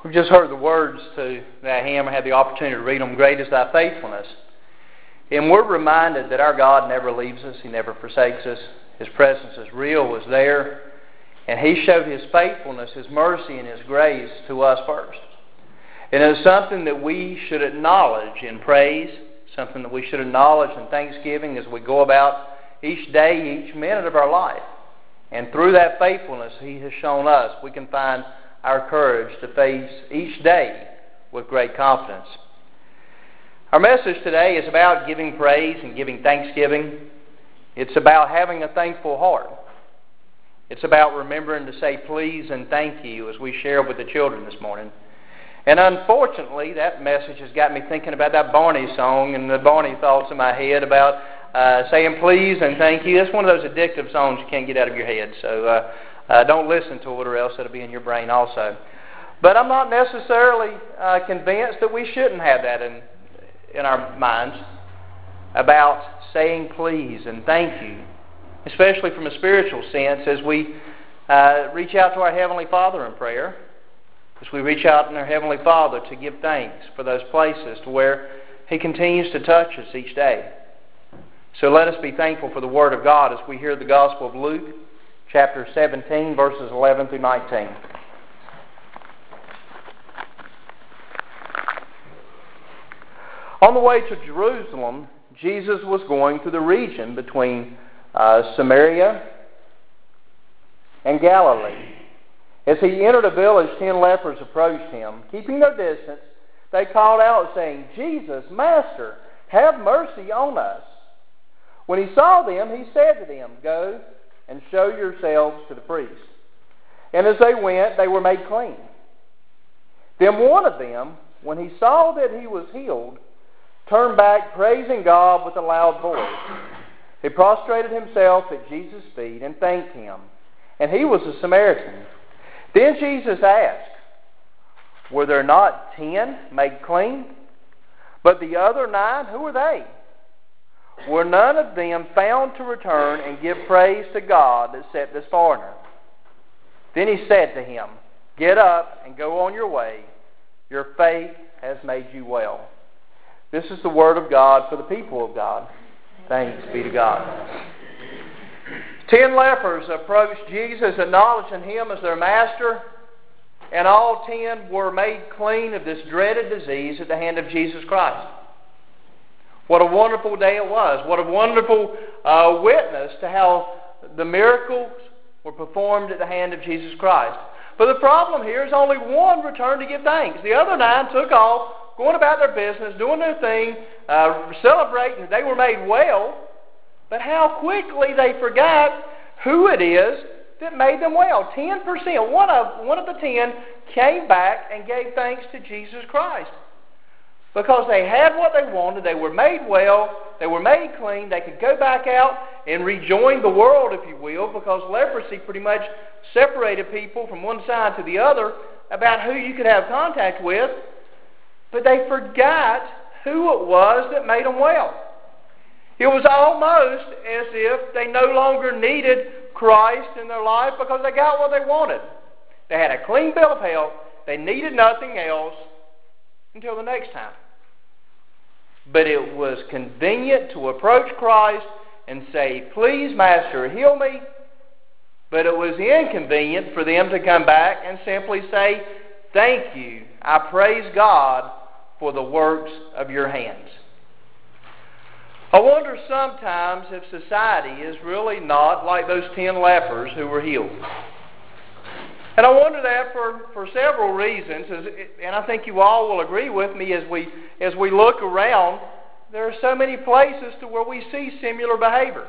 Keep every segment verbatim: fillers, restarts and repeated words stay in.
We've just heard the words to that hymn. I had the opportunity to read them. Great is thy faithfulness. And we're reminded that our God never leaves us. He never forsakes us. His presence is real, was there. And He showed His faithfulness, His mercy, and His grace to us first. And it's something that we should acknowledge in praise, something that we should acknowledge in thanksgiving as we go about each day, each minute of our life. And through that faithfulness He has shown us, we can find our courage to face each day with great confidence. Our message today is about giving praise and giving thanksgiving. It's about having a thankful heart. It's about remembering to say please and thank you as we share with the children this morning. And unfortunately, that message has got me thinking about that Barney song and the Barney thoughts in my head about uh, saying please and thank you. It's one of those addictive songs you can't get out of your head. So uh, uh, don't listen to it, or else it'll be in your brain also. But I'm not necessarily uh, convinced that we shouldn't have that in, in our minds about saying please and thank you, especially from a spiritual sense as we uh, reach out to our Heavenly Father in prayer, as we reach out to our Heavenly Father to give thanks for those places to where He continues to touch us each day. So let us be thankful for the Word of God as we hear the Gospel of Luke, chapter seventeen, verses eleven through nineteen. On the way to Jerusalem, Jesus was going through the region between uh, Samaria and Galilee. As He entered a village, ten lepers approached Him. Keeping their distance, they called out, saying, Jesus, Master, have mercy on us. When He saw them, He said to them, Go and show yourselves to the priest. And as they went, they were made clean. Then one of them, when he saw that he was healed, turned back, praising God with a loud voice. He prostrated himself at Jesus' feet and thanked Him. And he was a Samaritan. Then Jesus asked, Were there not ten made clean? But the other nine, who are they? Were none of them found to return and give praise to God except this foreigner? Then He said to him, Get up and go on your way. Your faith has made you well. This is the word of God for the people of God. Thanks be to God. Ten lepers approached Jesus, acknowledging Him as their master, and all ten were made clean of this dreaded disease at the hand of Jesus Christ. What a wonderful day it was. What a wonderful uh, witness to how the miracles were performed at the hand of Jesus Christ. But the problem here is only one returned to give thanks. The other nine took off, going about their business, doing their thing, uh, celebrating that they were made well. But how quickly they forgot who it is that made them well. Ten percent, one of, one of the ten came back and gave thanks to Jesus Christ. Because they had what they wanted, they were made well, they were made clean, they could go back out and rejoin the world, if you will, because leprosy pretty much separated people from one side to the other about who you could have contact with, but they forgot who it was that made them well. It was almost as if they no longer needed Christ in their life because they got what they wanted. They had a clean bill of health, they needed nothing else, until the next time. But it was convenient to approach Christ and say, Please, Master, heal me. But it was inconvenient for them to come back and simply say, Thank you. I praise God for the works of your hands. I wonder sometimes if society is really not like those ten lepers who were healed. And I wonder that for, for several reasons, and I think you all will agree with me as we as we look around. There are so many places to where we see similar behavior.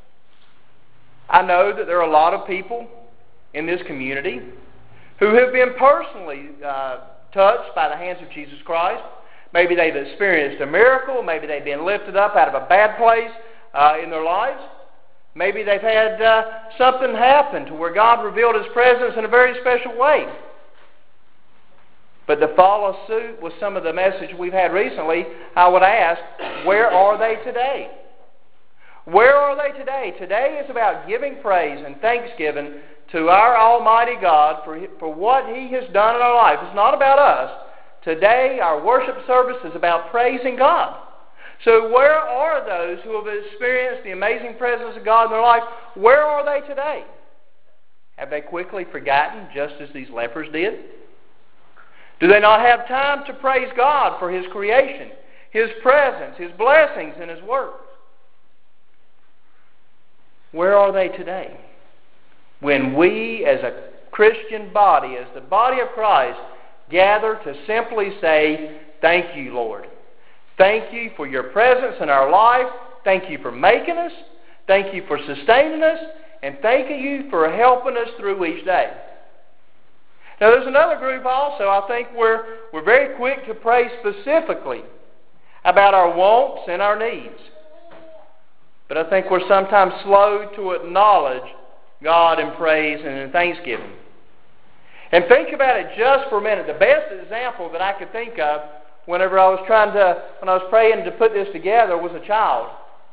I know that there are a lot of people in this community who have been personally uh, touched by the hands of Jesus Christ. Maybe they've experienced a miracle. Maybe they've been lifted up out of a bad place uh, in their lives. Maybe they've had uh, something happen to where God revealed His presence in a very special way. But to follow suit with some of the message we've had recently, I would ask, where are they today? Where are they today? Today is about giving praise and thanksgiving to our Almighty God for, for what He has done in our life. It's not about us. Today, our worship service is about praising God. So where are those who have experienced the amazing presence of God in their life? Where are they today? Have they quickly forgotten, just as these lepers did? Do they not have time to praise God for His creation, His presence, His blessings, and His works? Where are they today? When we, as a Christian body, as the body of Christ, gather to simply say, thank you, Lord. Thank you for your presence in our life. Thank you for making us. Thank you for sustaining us. And thank you for helping us through each day. Now there's another group also, I think we're, we're very quick to pray specifically about our wants and our needs. But I think we're sometimes slow to acknowledge God in praise and in thanksgiving. And think about it just for a minute. The best example that I could think of whenever I was trying to, when I was praying to put this together, was a child.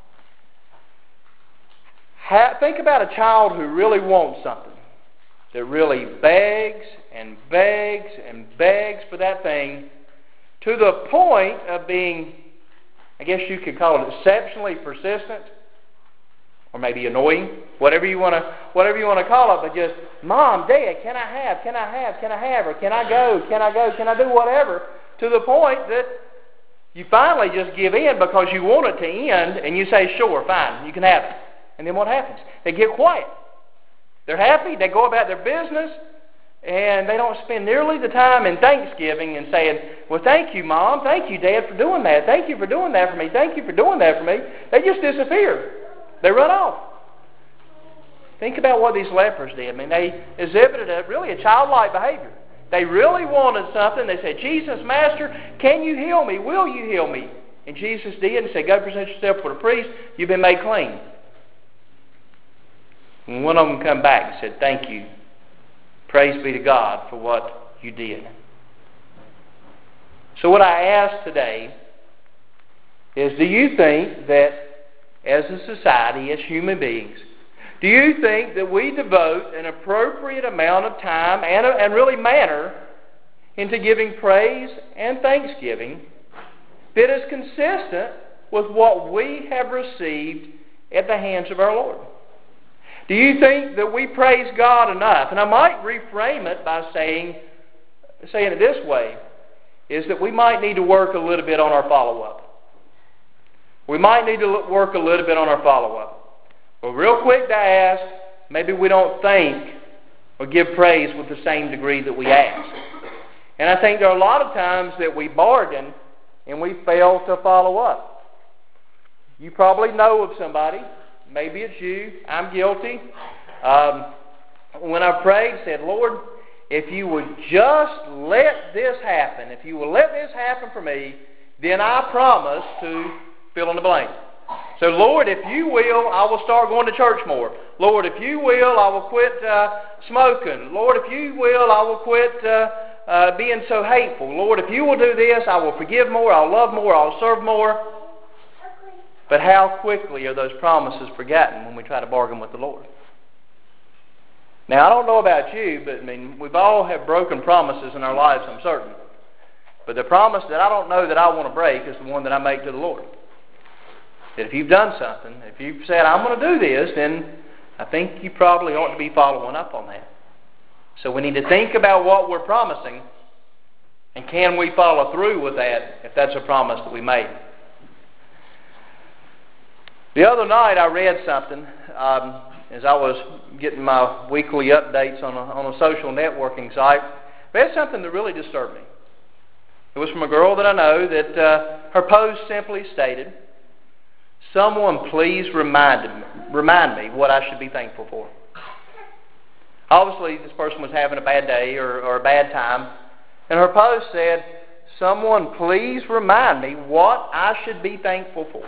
Ha- think about a child who really wants something, that really begs and begs and begs for that thing to the point of being, I guess you could call it exceptionally persistent, or maybe annoying, whatever you want to, whatever you want to call it. But just, Mom, Dad, can I have? Can I have? Can I have? Or can I go? Can I go? Can I do whatever? To the point that you finally just give in because you want it to end, and you say, "Sure, fine, you can have it." And then what happens? They get quiet. They're happy. They go about their business, and they don't spend nearly the time in thanksgiving and saying, "Well, thank you, Mom. Thank you, Dad, for doing that. Thank you for doing that for me. Thank you for doing that for me." They just disappear. They run off. Think about what these lepers did. I mean, they exhibited a, really a childlike behavior. They really wanted something. They said, "Jesus, Master, can you heal me? Will you heal me?" And Jesus did and said, "Go present yourself for the priest. You've been made clean." And one of them come back and said, "Thank you. Praise be to God for what you did." So what I ask today is, do you think that as a society, as human beings, do you think that we devote an appropriate amount of time and, and really manner into giving praise and thanksgiving that is consistent with what we have received at the hands of our Lord? Do you think that we praise God enough? And I might reframe it by saying, saying it this way, is that we might need to work a little bit on our follow-up. We might need to work a little bit on our follow-up. Well, real quick to ask, maybe we don't thank or give praise with the same degree that we ask. And I think there are a lot of times that we bargain and we fail to follow up. You probably know of somebody, maybe it's you, I'm guilty. Um, when I prayed, said, "Lord, if you would just let this happen, if you will let this happen for me, then I promise to fill in the blank. So, Lord, if you will, I will start going to church more. Lord, if you will, I will quit uh, smoking. Lord, if you will, I will quit uh, uh, being so hateful. Lord, if you will do this, I will forgive more, I'll love more, I'll serve more." But how quickly are those promises forgotten when we try to bargain with the Lord? Now, I don't know about you, but I mean, we've all have broken promises in our lives, I'm certain. But the promise that I don't know that I want to break is the one that I make to the Lord. That if you've done something, if you've said, "I'm going to do this," then I think you probably ought to be following up on that. So we need to think about what we're promising, and can we follow through with that if that's a promise that we made. The other night I read something um, as I was getting my weekly updates on a, on a social networking site. I read something that really disturbed me. It was from a girl that I know that uh, her post simply stated, "Someone please remind me, remind me what I should be thankful for." Obviously, this person was having a bad day or, or a bad time, and her post said, "Someone please remind me what I should be thankful for."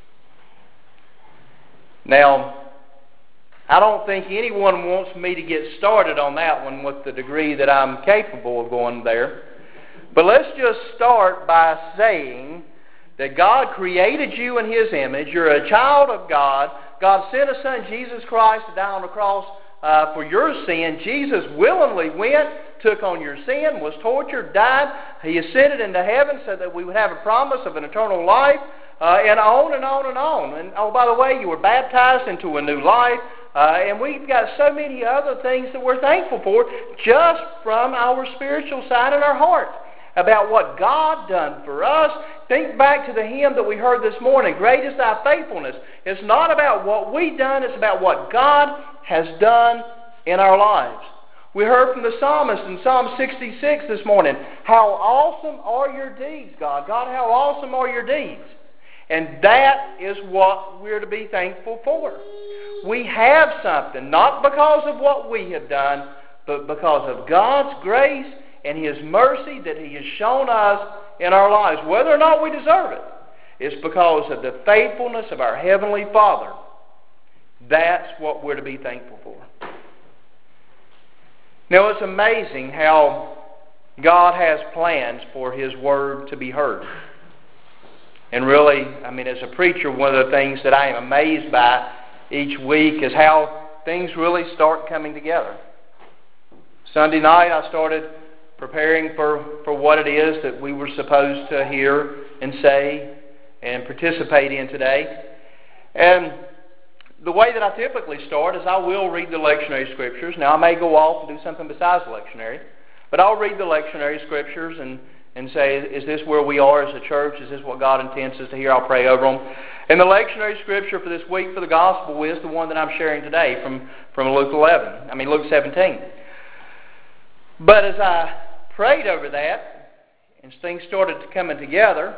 Now, I don't think anyone wants me to get started on that one with the degree that I'm capable of going there. But let's just start by saying that God created you in His image. You're a child of God. God sent His Son, Jesus Christ, to die on the cross uh, for your sin. Jesus willingly went, took on your sin, was tortured, died. He ascended into heaven so that we would have a promise of an eternal life, uh, and on and on and on. And oh, by the way, you were baptized into a new life. Uh, and we've got so many other things that we're thankful for just from our spiritual side in our heart about what God done for us. Think back to the hymn that we heard this morning, Great is Thy Faithfulness. It's not about what we've done, it's about what God has done in our lives. We heard from the psalmist in Psalm sixty-six this morning, how awesome are your deeds, God. God, how awesome are your deeds. And that is what we're to be thankful for. We have something, not because of what we have done, but because of God's grace and His mercy that He has shown us in our lives, whether or not we deserve it. It's because of the faithfulness of our Heavenly Father. That's what we're to be thankful for. Now, it's amazing how God has plans for His Word to be heard. And really, I mean, as a preacher, one of the things that I am amazed by each week is how things really start coming together. Sunday night, I started preparing for, for what it is that we were supposed to hear and say and participate in today. And the way that I typically start is I will read the lectionary scriptures. Now, I may go off and do something besides the lectionary, but I'll read the lectionary scriptures and and say, is this where we are as a church? Is this what God intends us to hear? I'll pray over them. And the lectionary scripture for this week for the gospel is the one that I'm sharing today from, from Luke eleven. I mean, Luke seventeen. But as I prayed over that, and things started coming together,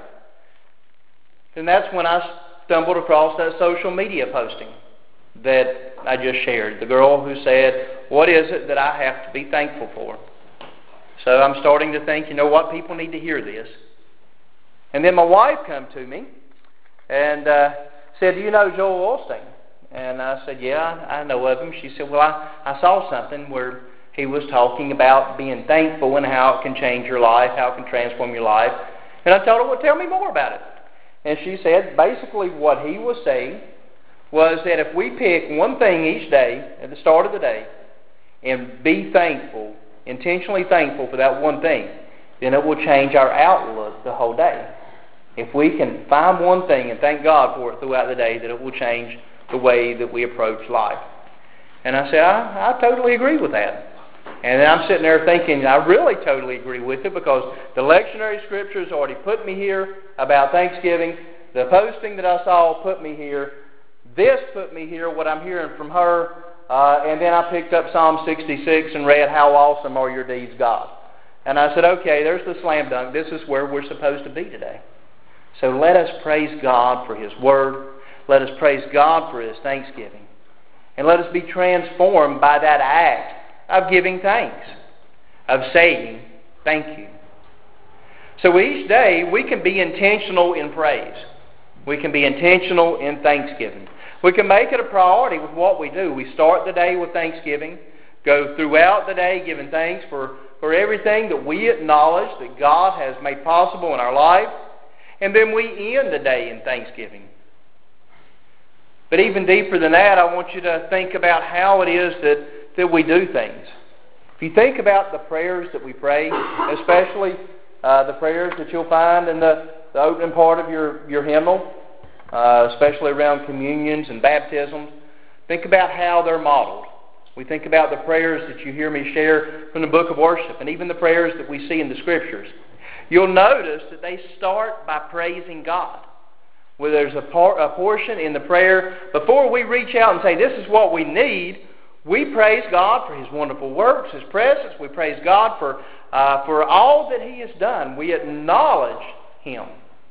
then that's when I stumbled across that social media posting that I just shared. The girl who said, what is it that I have to be thankful for? So I'm starting to think, you know what, people need to hear this. And then my wife come to me and uh, said, do you know Joel Osteen? And I said, yeah, I know of him. She said, well, I, I saw something where he was talking about being thankful and how it can change your life, how it can transform your life. And I told her, well, tell me more about it. And she said, basically what he was saying was that if we pick one thing each day at the start of the day and be thankful, intentionally thankful for that one thing, then it will change our outlook the whole day. If we can find one thing and thank God for it throughout the day, that it will change the way that we approach life. And I said, I, I totally agree with that. And then I'm sitting there thinking, I really totally agree with it because the lectionary scriptures already put me here about Thanksgiving. The posting that I saw put me here. This put me here, what I'm hearing from her. Uh, and then I picked up Psalm sixty-six and read, how awesome are your deeds, God. And I said, okay, there's the slam dunk. This is where we're supposed to be today. So let us praise God for His Word. Let us praise God for His Thanksgiving. And let us be transformed by that act of giving thanks, of saying thank you. So each day we can be intentional in praise. We can be intentional in thanksgiving. We can make it a priority with what we do. We start the day with thanksgiving, go throughout the day giving thanks for, for everything that we acknowledge that God has made possible in our life, and then we end the day in thanksgiving. But even deeper than that, I want you to think about how it is that, that we do things. If you think about the prayers that we pray, especially uh, the prayers that you'll find in the, the opening part of your, your hymnal, Uh, especially around communions and baptisms, think about how they're modeled. We think about the prayers that you hear me share from the book of worship and even the prayers that we see in the Scriptures. You'll notice that they start by praising God. Where there's a, par- a portion in the prayer, before we reach out and say, this is what we need, we praise God for His wonderful works, His presence. We praise God for, uh, for all that He has done. We acknowledge Him.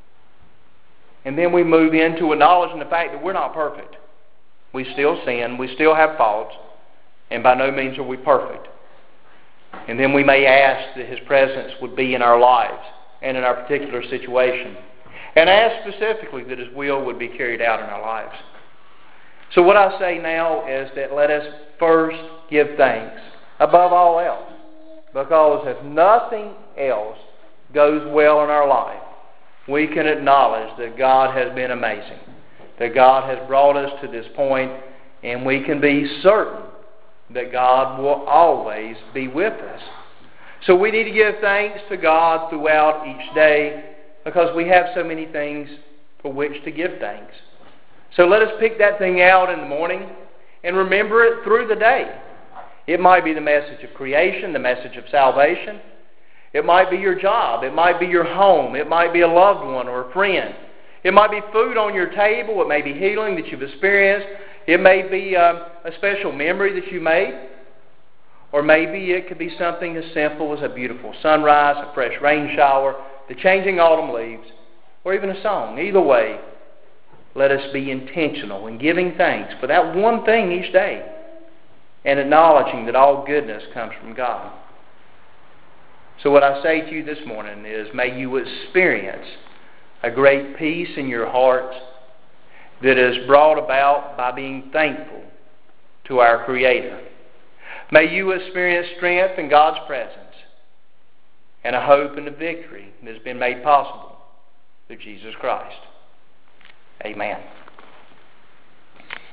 And then we move into acknowledging the fact that we're not perfect. We still sin. We still have faults. And by no means are we perfect. And then we may ask that His presence would be in our lives and in our particular situation. And ask specifically that His will would be carried out in our lives. So what I say now is that let us first give thanks above all else. Because if nothing else goes well in our life, we can acknowledge that God has been amazing, that God has brought us to this point, and we can be certain that God will always be with us. So we need to give thanks to God throughout each day because we have so many things for which to give thanks. So let us pick that thing out in the morning and remember it through the day. It might be the message of creation, the message of salvation. It might be your job. It might be your home. It might be a loved one or a friend. It might be food on your table. It may be healing that you've experienced. It may be uh, a special memory that you made. Or maybe it could be something as simple as a beautiful sunrise, a fresh rain shower, the changing autumn leaves, or even a song. Either way, let us be intentional in giving thanks for that one thing each day and acknowledging that all goodness comes from God. So what I say to you this morning is, may you experience a great peace in your heart that is brought about by being thankful to our Creator. May you experience strength in God's presence and a hope and a victory that has been made possible through Jesus Christ. Amen.